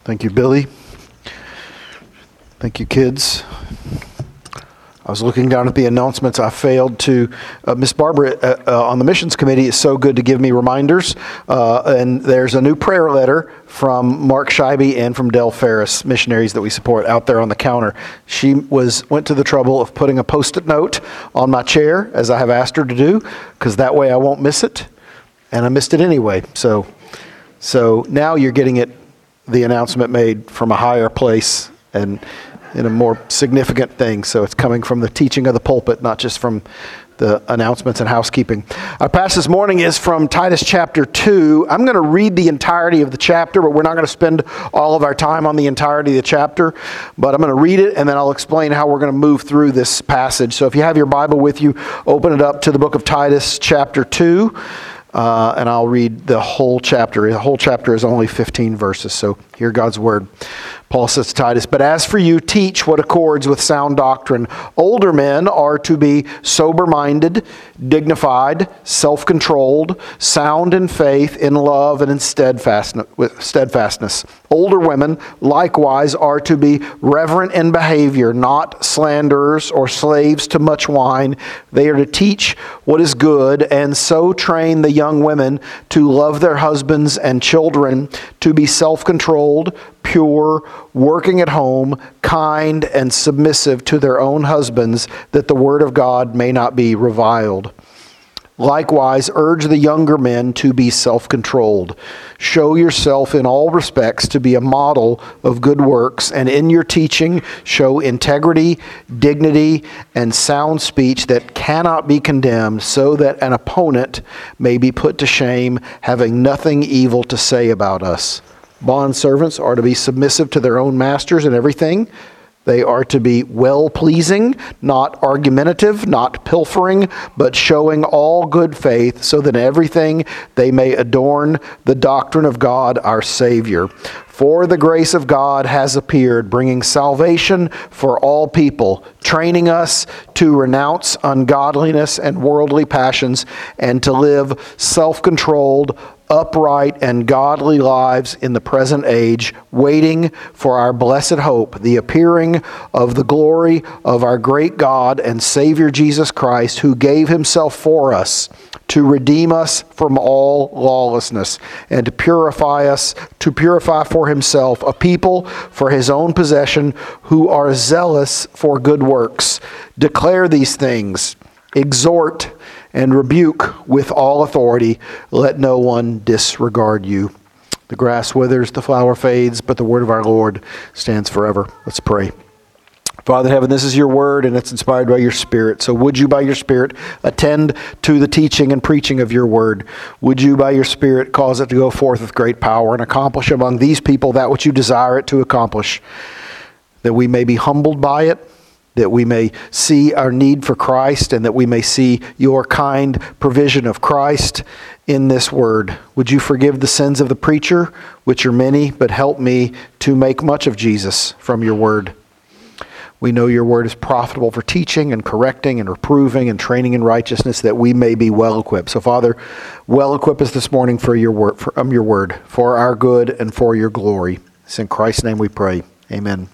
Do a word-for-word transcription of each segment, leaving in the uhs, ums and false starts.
Thank you, Billy. Thank you, kids. I was looking down at the announcements. I failed to, uh, Miss Barbara uh, uh, on the missions committee is so good to give me reminders. Uh, and there's a new prayer letter from Mark Scheibe and from Del Ferris, missionaries that we support, out there on the counter. She was went to the trouble of putting a post-it note on my chair, as I have asked her to do, because that way I won't miss it. And I missed it anyway. So, so now you're getting it, the announcement made from a higher place and in a more significant thing. So it's coming from the teaching of the pulpit, not just from the announcements and housekeeping. Our passage this morning is from Titus chapter two. I'm going to read the entirety of the chapter, but we're not going to spend all of our time on the entirety of the chapter. But I'm going to read it, and then I'll explain how we're going to move through this passage. So if you have your Bible with you, open it up to the book of Titus chapter two. Uh, and I'll read the whole chapter. The whole chapter is only fifteen verses, so hear God's word. Paul says to Titus, "But as for you, teach what accords with sound doctrine. Older men are to be sober-minded, dignified, self-controlled, sound in faith, in love, and in steadfastness. Older women, likewise, are to be reverent in behavior, not slanderers or slaves to much wine. They are to teach what is good, and so train the young women to love their husbands and children, to be self-controlled, pure, working at home, kind, and submissive to their own husbands, that the word of God may not be reviled. Likewise, urge the younger men to be self-controlled. Show yourself in all respects to be a model of good works, and in your teaching show integrity, dignity, and sound speech that cannot be condemned, so that an opponent may be put to shame, having nothing evil to say about us. Bondservants are to be submissive to their own masters in everything. They are to be well-pleasing, not argumentative, not pilfering, but showing all good faith, so that in everything they may adorn the doctrine of God our Savior. For the grace of God has appeared, bringing salvation for all people, training us to renounce ungodliness and worldly passions, and to live self-controlled, upright, and godly lives in the present age, waiting for our blessed hope, the appearing of the glory of our great God and Savior Jesus Christ, who gave himself for us to redeem us from all lawlessness, and to purify us, to purify for himself a people for his own possession, who are zealous for good works. Declare these things, exhort and rebuke with all authority. Let no one disregard you." The grass withers, the flower fades, but the word of our Lord stands forever. Let's pray. Father in heaven, this is your word, and it's inspired by your Spirit. So would you, by your Spirit, attend to the teaching and preaching of your word? Would you, by your Spirit, cause it to go forth with great power and accomplish among these people that which you desire it to accomplish, that we may be humbled by it, that we may see our need for Christ, and that we may see your kind provision of Christ in this word. Would you forgive the sins of the preacher, which are many, but help me to make much of Jesus from your word. We know your word is profitable for teaching and correcting and reproving and training in righteousness, that we may be well equipped. So Father, well equip us this morning for your word, for um, your word, for our good and for your glory. It's in Christ's name we pray. Amen.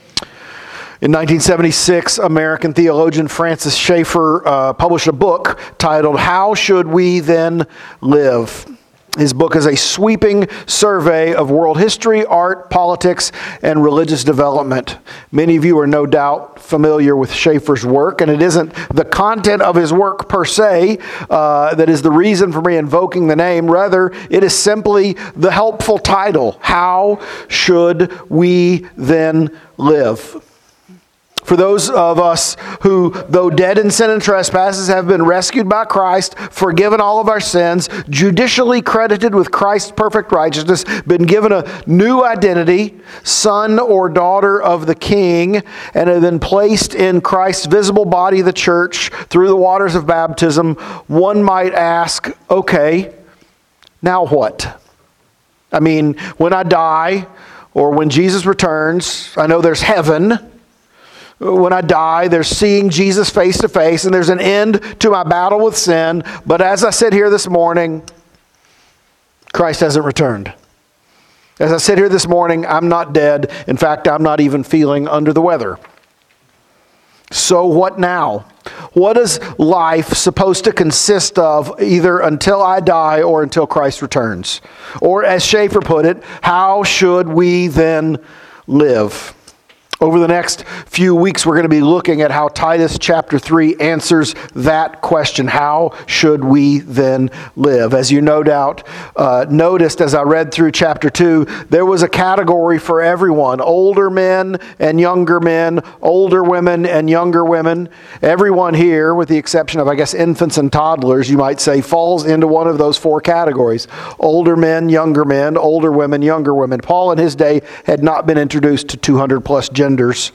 In nineteen seventy-six, American theologian Francis Schaeffer uh, published a book titled "How Should We Then Live?" His book is a sweeping survey of world history, art, politics, and religious development. Many of you are no doubt familiar with Schaeffer's work, and it isn't the content of his work per se uh, that is the reason for me invoking the name. Rather, it is simply the helpful title, "How Should We Then Live?" For those of us who, though dead in sin and trespasses, have been rescued by Christ, forgiven all of our sins, judicially credited with Christ's perfect righteousness, been given a new identity, son or daughter of the King, and have been placed in Christ's visible body, the church, through the waters of baptism, one might ask, okay, now what? I mean, when I die, or when Jesus returns, I know there's heaven. When I die, there's seeing Jesus face to face, and there's an end to my battle with sin. But as I sit here this morning, Christ hasn't returned. As I sit here this morning, I'm not dead. In fact, I'm not even feeling under the weather. So what now? What is life supposed to consist of either until I die or until Christ returns? Or as Schaeffer put it, how should we then live? Over the next few weeks, we're going to be looking at how Titus chapter three answers that question. How should we then live? As you no doubt uh, noticed as I read through chapter two, there was a category for everyone. Older men and younger men, older women and younger women. Everyone here, with the exception of, I guess, infants and toddlers, you might say, falls into one of those four categories. Older men, younger men, older women, younger women. Paul in his day had not been introduced to two hundred plus genders.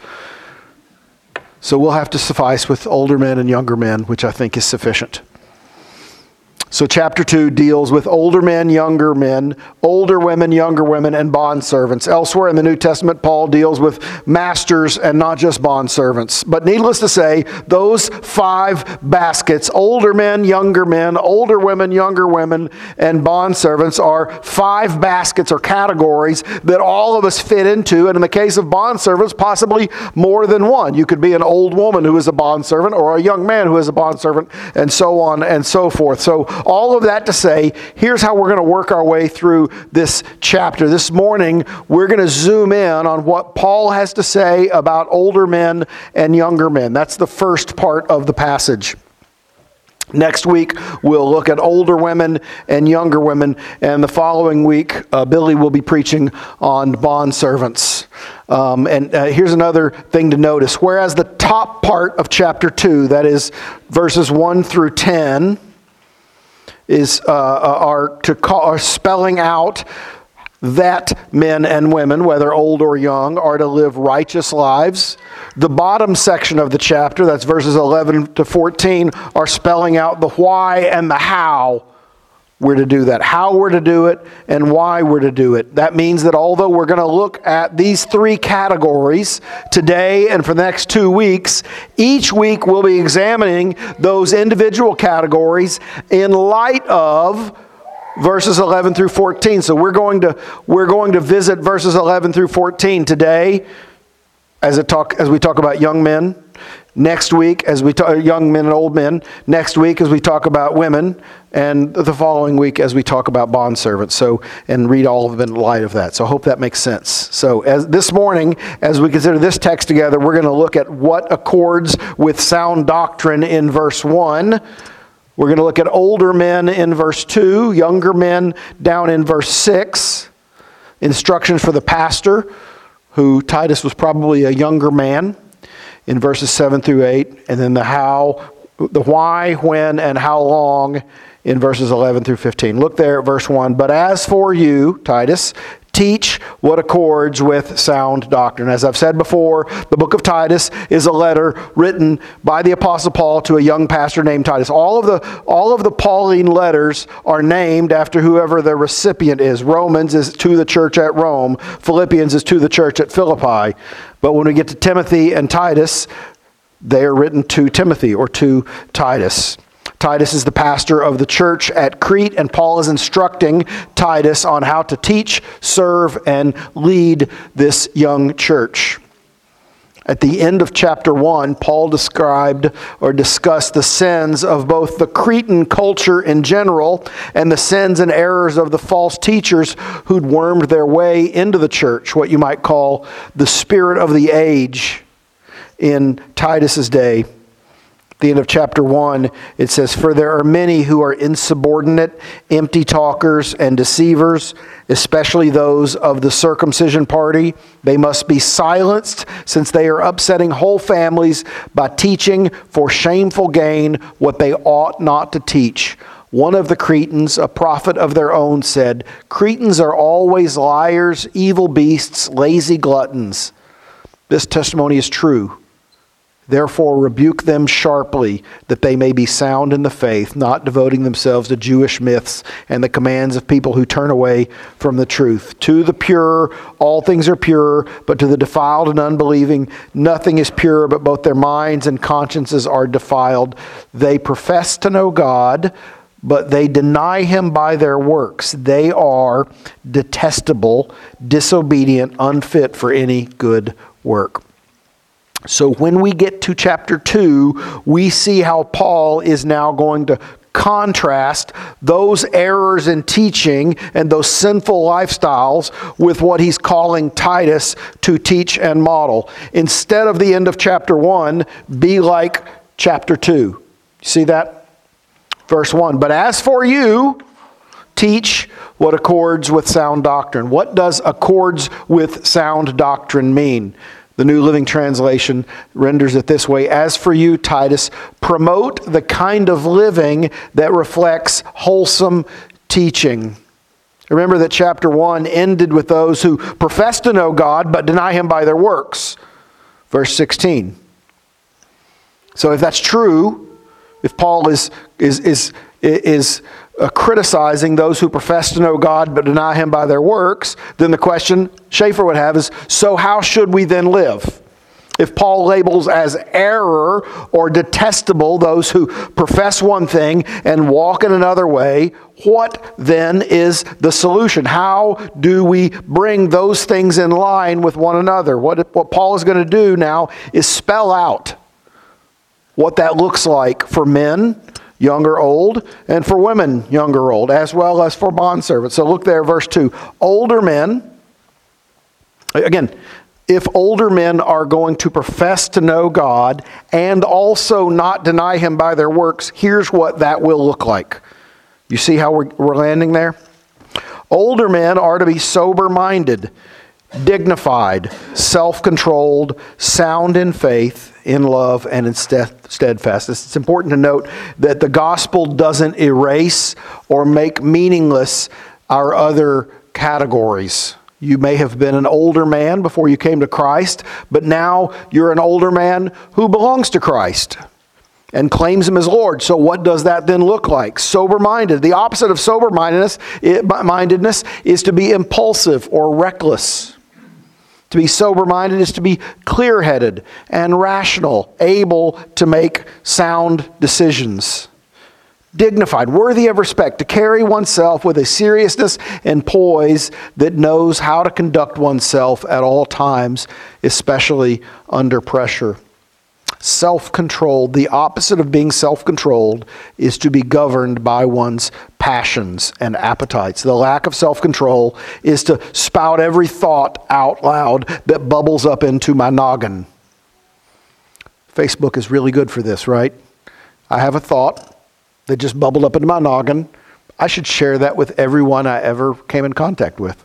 So we'll have to suffice with older men and younger men, which I think is sufficient. So chapter two deals with older men, younger men, older women, younger women, and bondservants. Elsewhere in the New Testament, Paul deals with masters and not just bondservants. But needless to say, those five baskets, older men, younger men, older women, younger women, and bondservants, are five baskets or categories that all of us fit into. And in the case of bondservants, possibly more than one. You could be an old woman who is a bondservant or a young man who is a bondservant, and so on and so forth. So all of that to say, here's how we're going to work our way through this chapter. This morning, we're going to zoom in on what Paul has to say about older men and younger men. That's the first part of the passage. Next week, we'll look at older women and younger women. And the following week, uh, Billy will be preaching on bondservants. Um, and uh, here's another thing to notice. Whereas the top part of chapter two, that is verses one through ten, is uh, are to call, are spelling out that men and women, whether old or young, are to live righteous lives. The bottom section of the chapter, that's verses eleven to fourteen, are spelling out the why and the how we're to do that. How we're to do it and why we're to do it. That means that although we're going to look at these three categories today and for the next two weeks, each week we'll be examining those individual categories in light of verses eleven through fourteen. So we're going to we're going to visit verses eleven through fourteen today as it talk as we talk about young men. Next week, as we talk young men and old men. Next week, as we talk about women, and the following week, as we talk about bondservants. So, and read all of them in light of that. So, I hope that makes sense. So, as this morning, as we consider this text together, we're going to look at what accords with sound doctrine in verse one. We're going to look at older men in verse two, younger men down in verse six. Instructions for the pastor, who Titus was probably a younger man, in verses seven through eight, and then the how, the why, when, and how long in verses eleven through fifteen. Look there at verse one. But as for you, Titus, teach what accords with sound doctrine. As I've said before, the book of Titus is a letter written by the Apostle Paul to a young pastor named Titus. All of the all of the Pauline letters are named after whoever the recipient is. Romans is to the church at Rome. Philippians is to the church at Philippi. But when we get to Timothy and Titus, they are written to Timothy or to Titus. Titus is the pastor of the church at Crete, and Paul is instructing Titus on how to teach, serve, and lead this young church. At the end of chapter one, Paul described or discussed the sins of both the Cretan culture in general and the sins and errors of the false teachers who'd wormed their way into the church, what you might call the spirit of the age in Titus's day. At the end of chapter one, it says, "For there are many who are insubordinate, empty talkers, and deceivers, especially those of the circumcision party. They must be silenced, since they are upsetting whole families by teaching for shameful gain what they ought not to teach. One of the Cretans, a prophet of their own, said, 'Cretans are always liars, evil beasts, lazy gluttons.' This testimony is true. Therefore rebuke them sharply, that they may be sound in the faith, not devoting themselves to Jewish myths and the commands of people who turn away from the truth. To the pure, all things are pure, but to the defiled and unbelieving, nothing is pure, but both their minds and consciences are defiled. They profess to know God, but they deny him by their works. They are detestable, disobedient, unfit for any good work. So when we get to chapter two, we see how Paul is now going to contrast those errors in teaching and those sinful lifestyles with what he's calling Titus to teach and model. Instead of the end of chapter one, be like chapter two. See that? Verse one, but as for you, teach what accords with sound doctrine. What does accords with sound doctrine mean? The New Living Translation renders it this way: as for you, Titus, promote the kind of living that reflects wholesome teaching. Remember that chapter one ended with those who profess to know God but deny him by their works. Verse sixteen. So if that's true, if Paul is is is is uh, criticizing those who profess to know God but deny him by their works, then the question Schaeffer would have is, so how should we then live? If Paul labels as error or detestable those who profess one thing and walk in another way, what then is the solution? How do we bring those things in line with one another? What, what Paul is going to do now is spell out what that looks like for men, young or old, and for women, young or old, as well as for bondservants. So look there, verse two. Older men, again, if older men are going to profess to know God and also not deny him by their works, here's what that will look like. You see how we're, we're landing there? Older men are to be sober-minded, dignified, self-controlled, sound in faith, in love, and in steadfastness. It's important to note that the gospel doesn't erase or make meaningless our other categories. You may have been an older man before you came to Christ, but now you're an older man who belongs to Christ and claims him as Lord. So what does that then look like? Sober-minded. The opposite of sober-mindedness mindedness is to be impulsive or reckless. To be sober-minded is to be clear-headed and rational, able to make sound decisions. Dignified, worthy of respect, to carry oneself with a seriousness and poise that knows how to conduct oneself at all times, especially under pressure. Self-controlled, the opposite of being self-controlled, is to be governed by one's passions and appetites. The lack of self-control is to spout every thought out loud that bubbles up into my noggin. Facebook is really good for this, right? I have a thought that just bubbled up into my noggin. I should share that with everyone I ever came in contact with.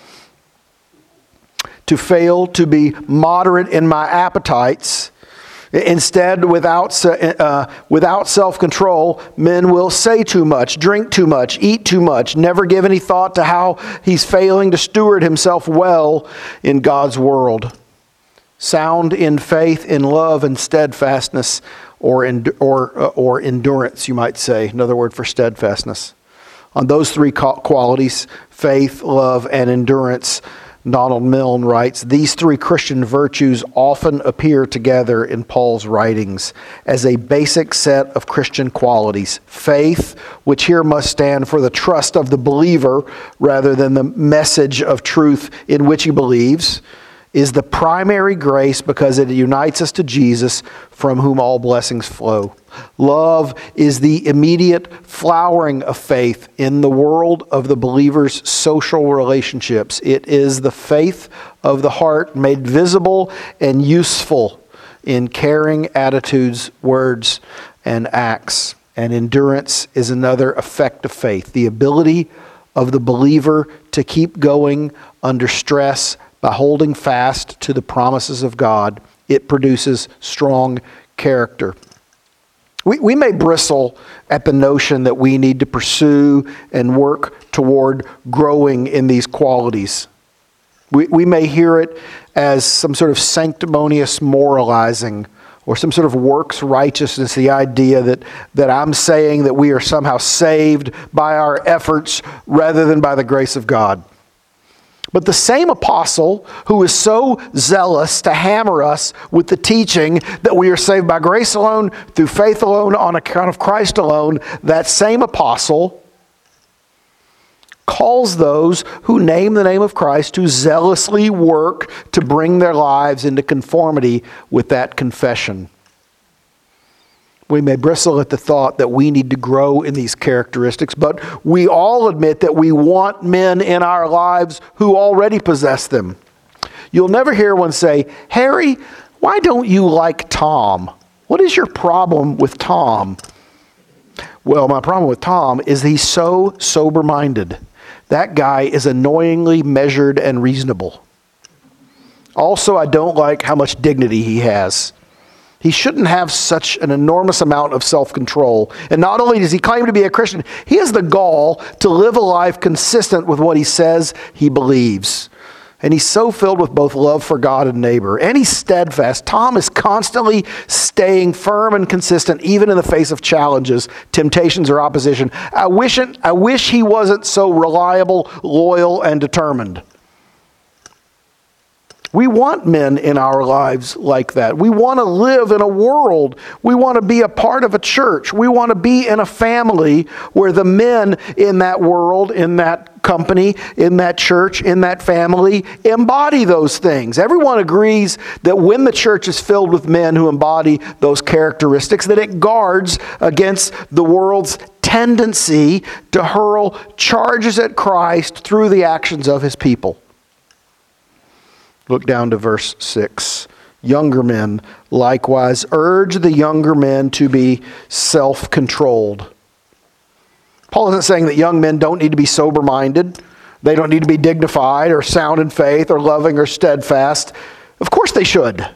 To fail to be moderate in my appetites, instead, without uh, without self-control, men will say too much, drink too much, eat too much, never give any thought to how he's failing to steward himself well in God's world. Sound in faith, in love, and steadfastness, or in, or uh, or endurance, you might say, another word for steadfastness. On those three qualities, faith, love, and endurance, Donald Milne writes, these three Christian virtues often appear together in Paul's writings as a basic set of Christian qualities. Faith, which here must stand for the trust of the believer rather than the message of truth in which he believes, is the primary grace because it unites us to Jesus, from whom all blessings flow. Love is the immediate flowering of faith in the world of the believer's social relationships. It is the faith of the heart made visible and useful in caring attitudes, words, and acts. And endurance is another effect of faith, the ability of the believer to keep going under stress by holding fast to the promises of God. It produces strong character. We, we may bristle at the notion that we need to pursue and work toward growing in these qualities. We, we may hear it as some sort of sanctimonious moralizing or some sort of works righteousness, the idea that, that I'm saying that we are somehow saved by our efforts rather than by the grace of God. But the same apostle who is so zealous to hammer us with the teaching that we are saved by grace alone, through faith alone, on account of Christ alone, that same apostle calls those who name the name of Christ to zealously work to bring their lives into conformity with that confession. We may bristle at the thought that we need to grow in these characteristics, but we all admit that we want men in our lives who already possess them. You'll never hear one say, "Harry, why don't you like Tom? What is your problem with Tom?" Well, my problem with Tom is he's so sober-minded. That guy is annoyingly measured and reasonable. Also, I don't like how much dignity he has. He shouldn't have such an enormous amount of self-control. And not only does he claim to be a Christian, he has the gall to live a life consistent with what he says he believes. And he's so filled with both love for God and neighbor. And he's steadfast. Tom is constantly staying firm and consistent, even in the face of challenges, temptations, or opposition. I wish it, I wish he wasn't so reliable, loyal, and determined. We want men in our lives like that. We want to live in a world. We want to be a part of a church. We want to be in a family where the men in that world, in that company, in that church, in that family, embody those things. Everyone agrees that when the church is filled with men who embody those characteristics, that it guards against the world's tendency to hurl charges at Christ through the actions of his people. Look down to verse six. Younger men likewise urge the younger men to be self-controlled. Paul isn't saying that young men don't need to be sober-minded. They don't need to be dignified or sound in faith or loving or steadfast. Of course they should.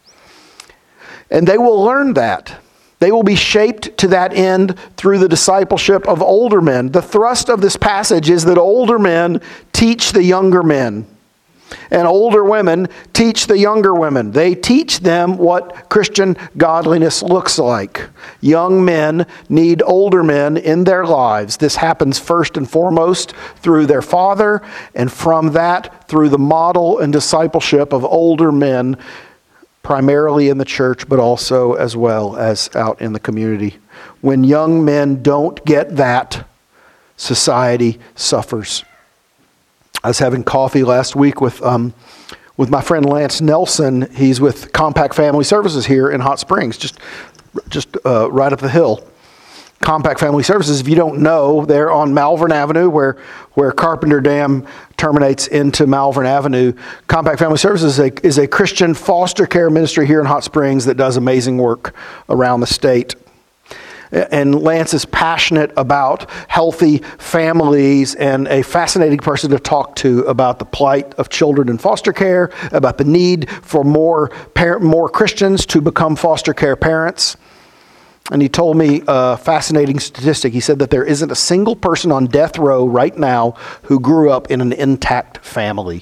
And they will learn that. They will be shaped to that end through the discipleship of older men. The thrust of this passage is that older men teach the younger men. And older women teach the younger women. They teach them what Christian godliness looks like. Young men need older men in their lives. This happens first and foremost through their father, and from that through the model and discipleship of older men, primarily in the church, but also as well as out in the community. When young men don't get that, society suffers. I was having coffee last week with um, with my friend Lance Nelson. He's with Compact Family Services here in Hot Springs, just just uh, right up the hill. Compact Family Services, if you don't know, they're on Malvern Avenue, where where Carpenter Dam terminates into Malvern Avenue. Compact Family Services is a, is a Christian foster care ministry here in Hot Springs that does amazing work around the state. And Lance is passionate about healthy families and a fascinating person to talk to about the plight of children in foster care, about the need for more parent, more Christians to become foster care parents. And he told me a fascinating statistic. He said that there isn't a single person on death row right now who grew up in an intact family.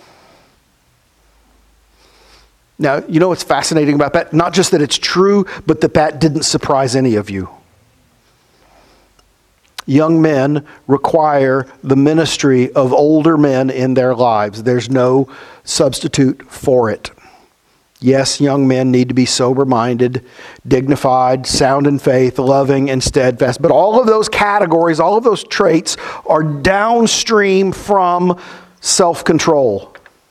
Now, you know what's fascinating about that? Not just that it's true, but that that didn't surprise any of you. Young men require the ministry of older men in their lives. There's no substitute for it. Yes, young men need to be sober-minded, dignified, sound in faith, loving, and steadfast. But all of those categories, all of those traits are downstream from self-control.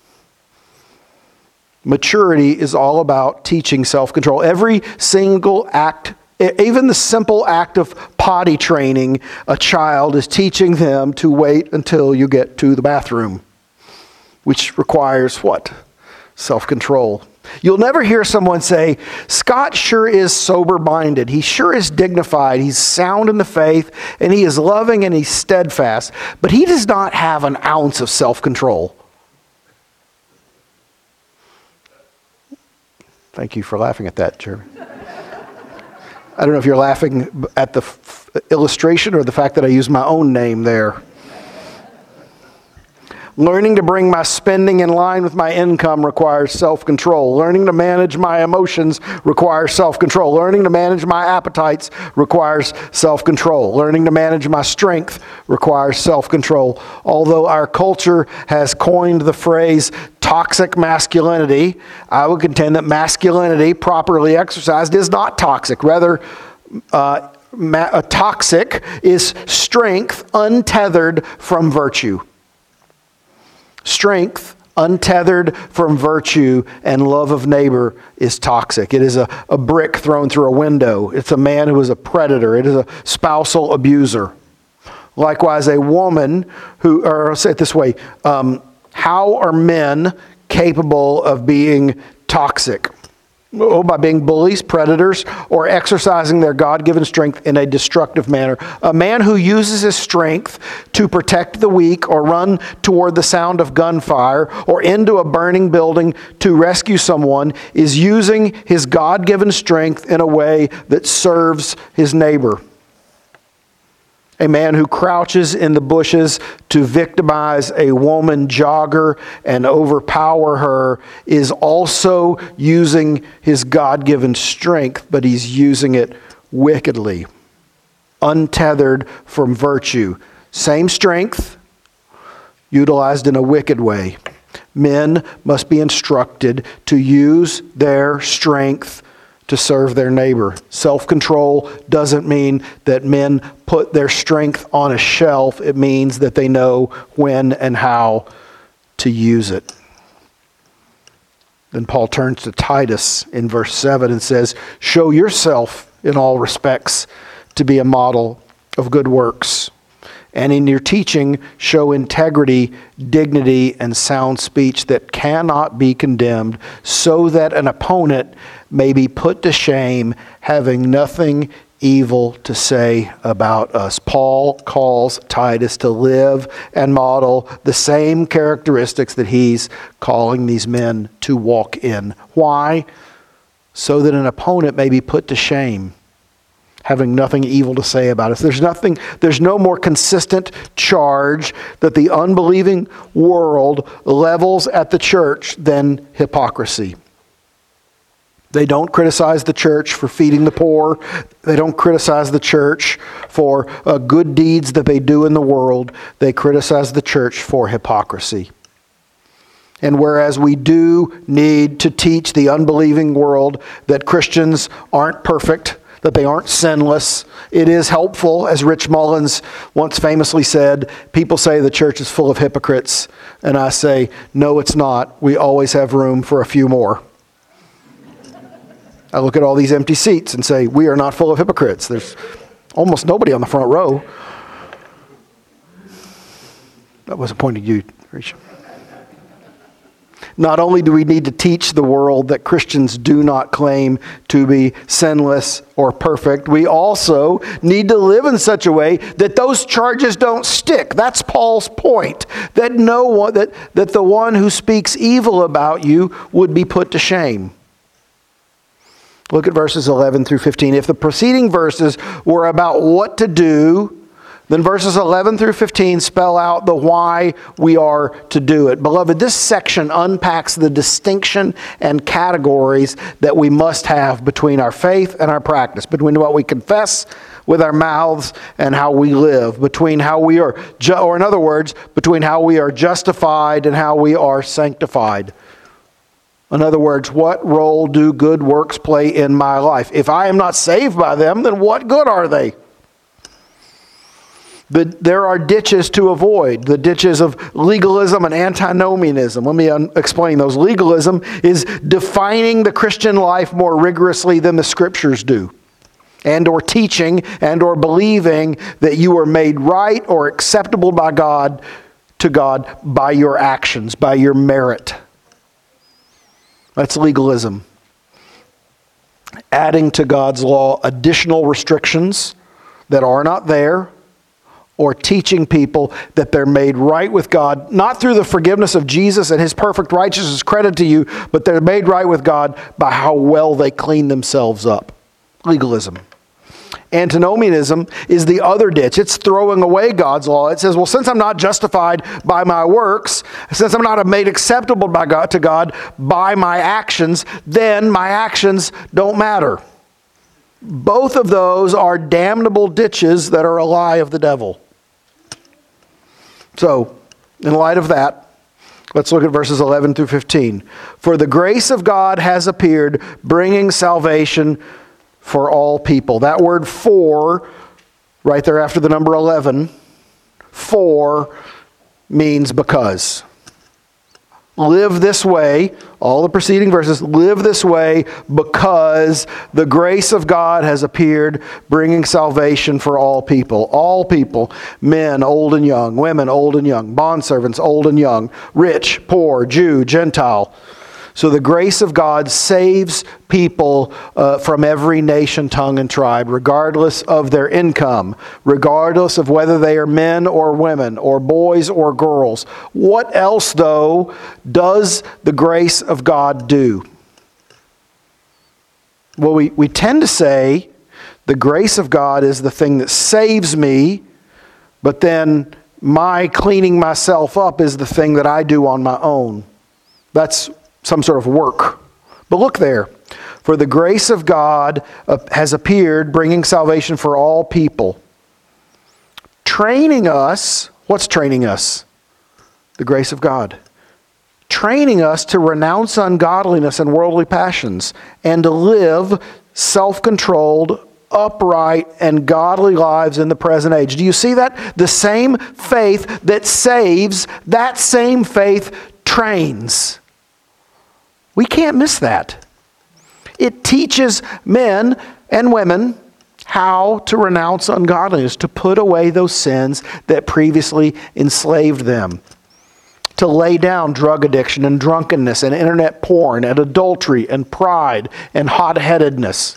Maturity is all about teaching self-control. Every single act, even the simple act of potty training a child, is teaching them to wait until you get to the bathroom, which requires what? Self-control. You'll never hear someone say, Scott sure is sober-minded. He sure is dignified. He's sound in the faith, and he is loving and he's steadfast. But he does not have an ounce of self-control. Thank you for laughing at that, Jeremy. I don't know if you're laughing at the f- illustration or the fact that I use my own name there. Learning to bring my spending in line with my income requires self-control. Learning to manage my emotions requires self-control. Learning to manage my appetites requires self-control. Learning to manage my strength requires self-control. Although our culture has coined the phrase toxic masculinity, I would contend that masculinity, properly exercised, is not toxic. Rather, uh, ma- uh, toxic is strength untethered from virtue. Strength untethered from virtue and love of neighbor is toxic. It is a, a brick thrown through a window. It's a man who is a predator. It is a spousal abuser. Likewise, a woman who, or I'll say it this way, um, how are men capable of being toxic? Oh, by being bullies, predators, or exercising their God-given strength in a destructive manner. A man who uses his strength to protect the weak or run toward the sound of gunfire or into a burning building to rescue someone is using his God-given strength in a way that serves his neighbor. A man who crouches in the bushes to victimize a woman jogger and overpower her is also using his God-given strength, but he's using it wickedly, untethered from virtue. Same strength, utilized in a wicked way. Men must be instructed to use their strength to serve their neighbor. Self-control doesn't mean that men put their strength on a shelf. It means that they know when and how to use it. Then Paul turns to Titus in verse seven and says, "Show yourself in all respects to be a model of good works. And in your teaching, show integrity, dignity, and sound speech that cannot be condemned, so that an opponent may be put to shame, having nothing evil to say about us." Paul calls Titus to live and model the same characteristics that he's calling these men to walk in. Why? So that an opponent may be put to shame, having nothing evil to say about us. There's nothing, there's no more consistent charge that the unbelieving world levels at the church than hypocrisy. They don't criticize the church for feeding the poor. They don't criticize the church for uh, good deeds that they do in the world. They criticize the church for hypocrisy. And whereas we do need to teach the unbelieving world that Christians aren't perfect, that they aren't sinless, it is helpful, as Rich Mullins once famously said, people say the church is full of hypocrites, and I say, no, it's not. We always have room for a few more. I look at all these empty seats and say, we are not full of hypocrites. There's almost nobody on the front row. That wasn't pointing at you, Rachel. Not only do we need to teach the world that Christians do not claim to be sinless or perfect, we also need to live in such a way that those charges don't stick. That's Paul's point. That no one, that, that the one who speaks evil about you would be put to shame. Look at verses eleven through fifteen. If the preceding verses were about what to do, then verses eleven through fifteen spell out the why we are to do it. Beloved, this section unpacks the distinction and categories that we must have between our faith and our practice, between what we confess with our mouths and how we live, between how we are, ju- or in other words, between how we are justified and how we are sanctified. In other words, what role do good works play in my life? If I am not saved by them, then what good are they? But there are ditches to avoid, the ditches of legalism and antinomianism. Let me un- explain those. Legalism is defining the Christian life more rigorously than the Scriptures do, and or teaching and or believing that you are made right or acceptable by God to God by your actions, by your merit. That's legalism. Adding to God's law additional restrictions that are not there, or teaching people that they're made right with God, not through the forgiveness of Jesus and His perfect righteousness credit to you, but they're made right with God by how well they clean themselves up. Legalism. Antinomianism is the other ditch. It's throwing away God's law. It says, well, since I'm not justified by my works, since I'm not made acceptable by God to God by my actions, then my actions don't matter. Both of those are damnable ditches that are a lie of the devil. So, in light of that, let's look at verses eleven through fifteen. For the grace of God has appeared, bringing salvation for all people. That word for, right there after the number eleven, for means because. Live this way, all the preceding verses, live this way because the grace of God has appeared, bringing salvation for all people. All people, men, old and young, women, old and young, bondservants, old and young, rich, poor, Jew, Gentile. So the grace of God saves people uh, from every nation, tongue, and tribe, regardless of their income, regardless of whether they are men or women, or boys or girls. What else, though, does the grace of God do? Well, we, we tend to say the grace of God is the thing that saves me, but then my cleaning myself up is the thing that I do on my own. That's some sort of work. But look there. For the grace of God has appeared, bringing salvation for all people. Training us. What's training us? The grace of God. Training us to renounce ungodliness and worldly passions and to live self-controlled, upright, and godly lives in the present age. Do you see that? The same faith that saves, that same faith trains. We can't miss that. It teaches men and women how to renounce ungodliness, to put away those sins that previously enslaved them, to lay down drug addiction and drunkenness and internet porn and adultery and pride and hot-headedness.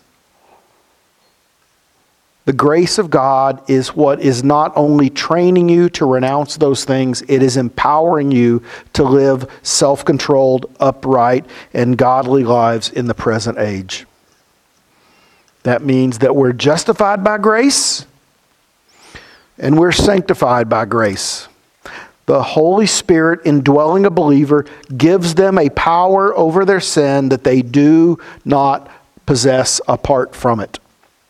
The grace of God is what is not only training you to renounce those things, it is empowering you to live self-controlled, upright, and godly lives in the present age. That means that we're justified by grace and we're sanctified by grace. The Holy Spirit indwelling a believer gives them a power over their sin that they do not possess apart from it.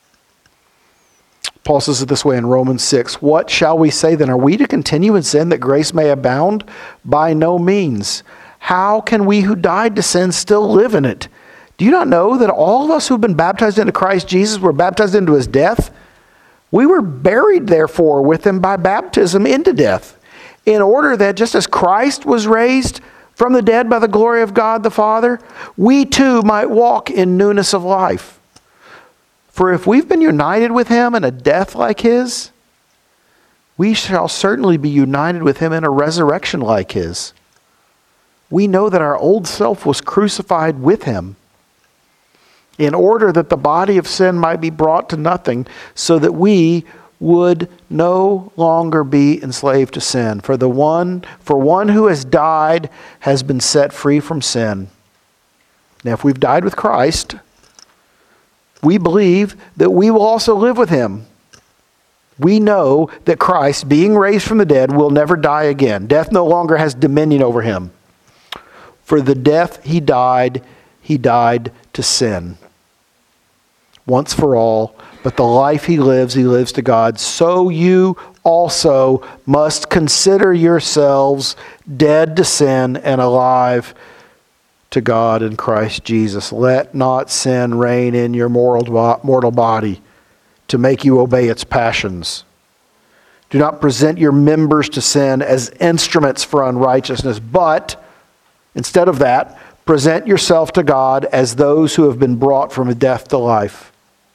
Paul says it this way in Romans six. What shall we say then? Are we to continue in sin that grace may abound? By no means. How can we who died to sin still live in it? Do you not know that all of us who have been baptized into Christ Jesus were baptized into his death? We were buried, therefore, with him by baptism into death, in order that just as Christ was raised from the dead by the glory of God the Father, we too might walk in newness of life. For if we've been united with him in a death like his, we shall certainly be united with him in a resurrection like his. We know that our old self was crucified with him, in order that the body of sin might be brought to nothing, so that we would no longer be enslaved to sin. For the one, for one who has died has been set free from sin. Now, if we've died with Christ, we believe that we will also live with him. We know that Christ, being raised from the dead, will never die again. Death no longer has dominion over him. For the death he died, he died to sin, once for all. But the life he lives, he lives to God. So you also must consider yourselves dead to sin and alive to God in Christ Jesus. Let not sin reign in your mortal body to make you obey its passions. Do not present your members to sin as instruments for unrighteousness, but instead of that, present yourself to God as those who have been brought from death to life,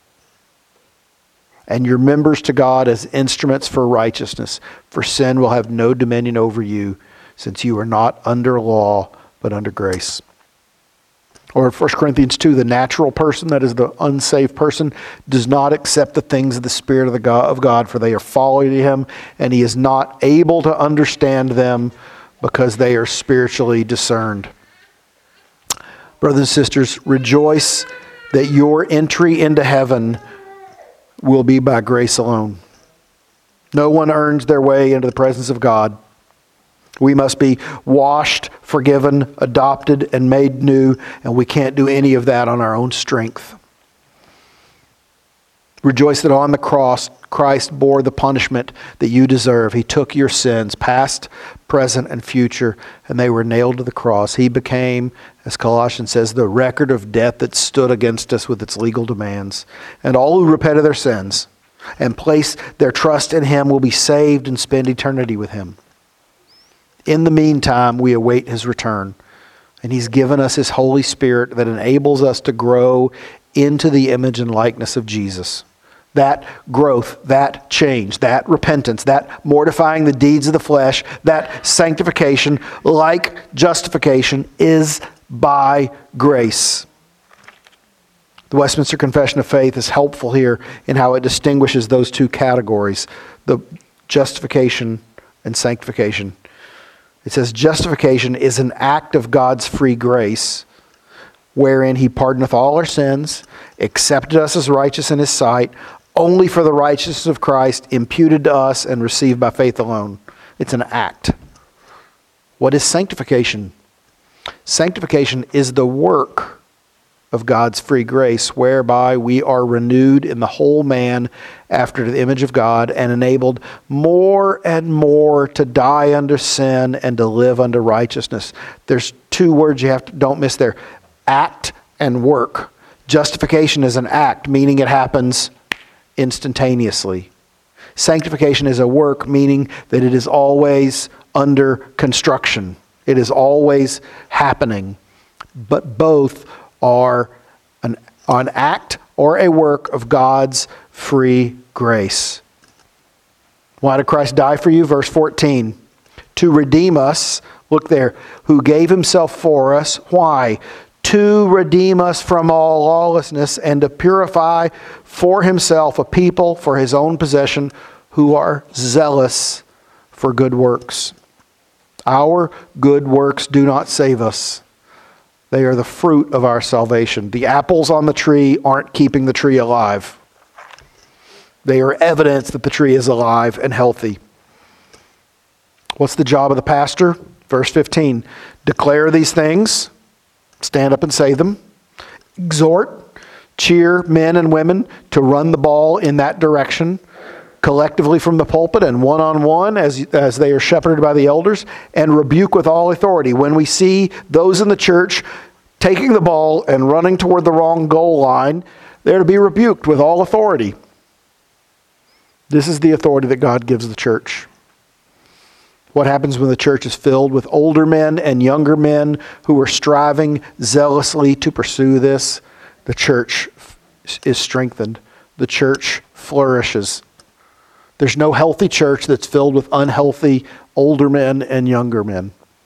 and your members to God as instruments for righteousness. For sin will have no dominion over you, since you are not under law, but under grace. Or First Corinthians two, the natural person, that is the unsaved person, does not accept the things of the Spirit of, the God, of God, for they are folly to him, and he is not able to understand them because they are spiritually discerned. Brothers and sisters, rejoice that your entry into heaven will be by grace alone. No one earns their way into the presence of God. We must be washed, forgiven, adopted, and made new, and we can't do any of that on our own strength. Rejoice that on the cross, Christ bore the punishment that you deserve. He took your sins, past, present, and future, and they were nailed to the cross. He became, as Colossians says, the record of debt that stood against us with its legal demands. And all who repent of their sins and place their trust in Him will be saved and spend eternity with Him. In the meantime, we await His return, and He's given us His Holy Spirit that enables us to grow into the image and likeness of Jesus. That growth, that change, that repentance, that mortifying the deeds of the flesh, that sanctification, like justification, is by grace. The Westminster Confession of Faith is helpful here in how it distinguishes those two categories, the justification and sanctification. It says, justification is an act of God's free grace, wherein He pardoneth all our sins, accepted us as righteous in His sight, only for the righteousness of Christ, imputed to us and received by faith alone. It's an act. What is sanctification? Sanctification is the work of God's free grace, whereby we are renewed in the whole man after the image of God and enabled more and more to die under sin and to live under righteousness. There's two words you have to, don't miss there. Act and work. Justification is an act, meaning it happens instantaneously. Sanctification is a work, meaning that it is always under construction. It is always happening. But both are an, an act or a work of God's free grace. Why did Christ die for you? Verse fourteen. To redeem us, look there, who gave Himself for us. Why? To redeem us from all lawlessness and to purify for Himself a people for His own possession who are zealous for good works. Our good works do not save us. They are the fruit of our salvation. The apples on the tree aren't keeping the tree alive. They are evidence that the tree is alive and healthy. What's the job of the pastor? Verse fifteen. Declare these things. Stand up and say them. Exhort, cheer men and women to run the ball in that direction, collectively from the pulpit and one-on-one as, as they are shepherded by the elders, and rebuke with all authority. When we see those in the church taking the ball and running toward the wrong goal line, they're to be rebuked with all authority. This is the authority that God gives the church. What happens when the church is filled with older men and younger men who are striving zealously to pursue this? The church is strengthened. The church flourishes. There's no healthy church that's filled with unhealthy older men and younger men.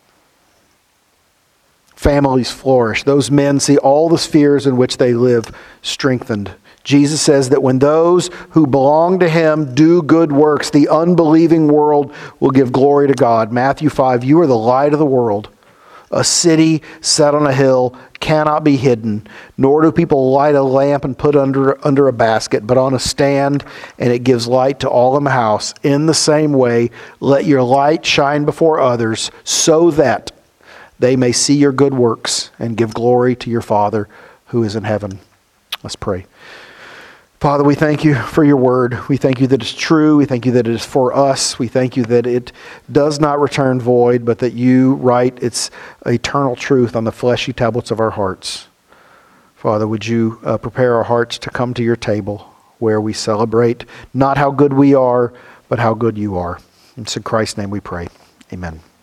Families flourish. Those men see all the spheres in which they live strengthened. Jesus says that when those who belong to Him do good works, the unbelieving world will give glory to God. Matthew five, you are the light of the world. A city set on a hill cannot be hidden, nor do people light a lamp and put under under a basket, but on a stand, and it gives light to all in the house. In the same way, let your light shine before others, so that they may see your good works and give glory to your Father who is in heaven. Let's pray. Father, we thank you for your word. We thank you that it's true. We thank you that it is for us. We thank you that it does not return void, but that you write its eternal truth on the fleshy tablets of our hearts. Father, would you uh, prepare our hearts to come to your table where we celebrate not how good we are, but how good you are. It's in Christ's name we pray. Amen.